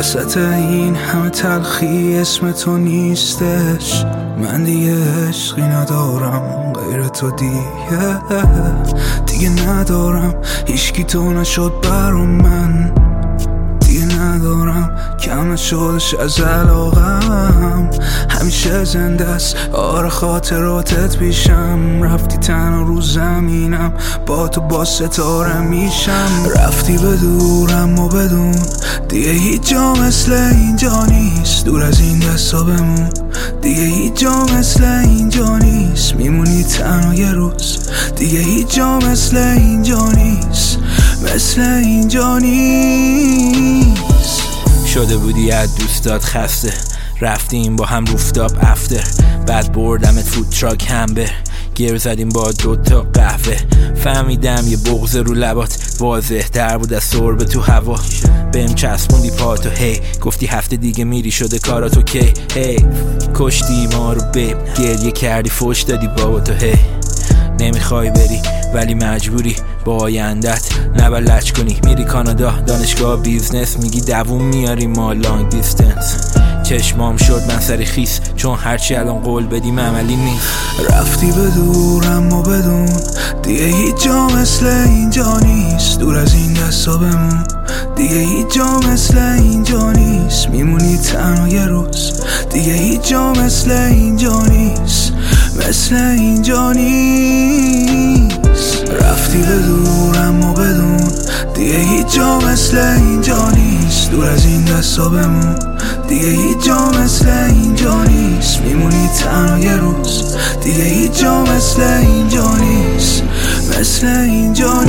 وسط این همه تلخی اسم تو نیستش. من دیگه عشقی ندارم غیر تو، دیگه ندارم هیچکی تو نشد برام، من دیگه ندارم کم نشدش از علاقم. همیشه زنده است آره خاطراتت پیشم. رفتی تنها رو زمینم، با تو با ستاره میشم. رفتی به دورم و بدون دیگه هیچ جا مثل اینجا نیست. دور از این دستا بمون دیگه هیچ جا مثل اینجا نیست. میمونی تنها یه روز دیگه هیچ جا مثل اینجا نیست، مثل اینجا نیست. شده بودی از دوستات خسته، رفتیم با هم روفتاپ افتر، بعد بردمت فود تراک همبر، گیر زدیم با 2 تا قهوه. فهمیدم یه بغض رو لبات واضح تر بود از سرب تو هوا. بهم چسبوندی پاتو هی، گفتی هفته دیگه میری شده کاراتو کی. هی کشتی ما رو بیب، گریه کردی فوش دادی بابا تو هی. نمیخوای بری ولی مجبوری با آیندت نبلج کنی. میری کانادا دانشگاه بیزنس، میگی دووم میاری ما لانگ دیستنس. چشمام شد من سری خیس، چون هرچی الان قول بدیم عملی نیست. رفتی به دورم و بدون دیگه هیچ جا مثل اینجا نیست. دور از این دستا بمون دیگه هیچ جا مثل اینجا نیست. میمونی تنها یه روز دیگه هیچ جا مثل اینجا نیست، مثل اینجا نیست. رفتی به دورم و بدون دیگه هیچ جا مثل اینجا نیست. دور از این دستا بمون دیگه هیچ جا مثل اینجا نیست. میمونی تنها یه روز دیگه هیچ جا مثل اینجا نیست، مثل اینجا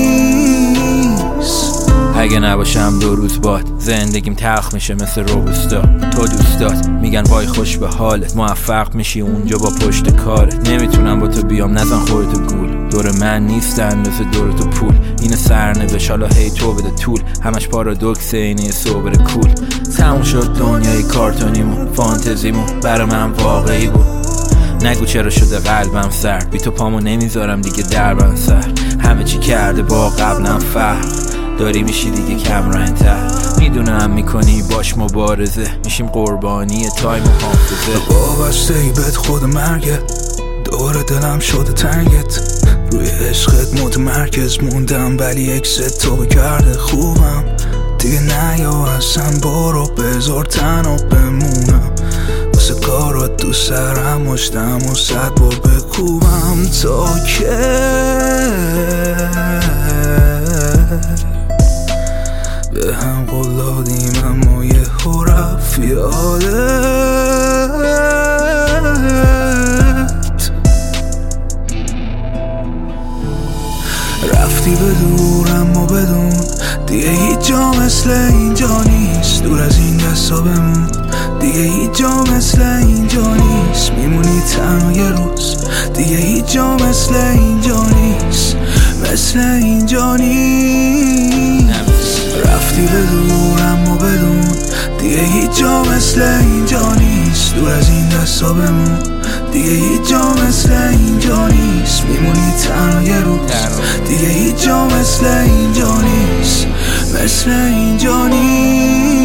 نیست. اگه نباشم 2 روز باد زندگیم تلخ میشه مثل روبوستا. تو دوستات میگن وای خوش به حالت، موفق میشی اونجا با پشت کارت. نمیتونم با تو بیام نزن خودتو گول، دور من نیستن مثل دور تو پول. این سرنوشت حالا هی تو بده طول، همش پارادوکسه اینه صبر کول. تموم شد دنیای کارتونیمون، فانتزیمون برا من واقعی بود. نگو چرا شده قلبم سرد، بی تو پامو نمیذارم دیگه دربم سر. همه چی کرده با قبلم فرق، داری میشی دیگه کم رنگ‌تر. میدونم میکنی باش مبارزه، میشیم قربانی تایم و حافظه. وابسته ای بهت خود مرگه، دور دلم شده تنگت. روی عشقت متمرکز موندم ولی اکست تو بکرده خوبم. دیگه نیا اصلا برو بذار تنها بمونم. واسه کارات دو سرم مشتم و 100 بار بکوبم تا که به هم قول دادیم اما یه رفت یادت. رفتی به دورم و بدون دیگه هیچ جا مثل اینجا نیست. دور از این دستا بمون دیگه هیچ جا مثل اینجا نیست. میمونی تنها یه روز دیگه هیچ جا مثل اینجا نیست، مثل اینجا نیست. رفتی به دورم و بدون دیگه هیچ جا مثل اینجا نیست. دور از این دستا بمون دیگه هیچ جا مثل اینجا نیست. میمونی تنها یه روز دیگه هیچ جا مثل اینجا نیست، مثل اینجا نیست.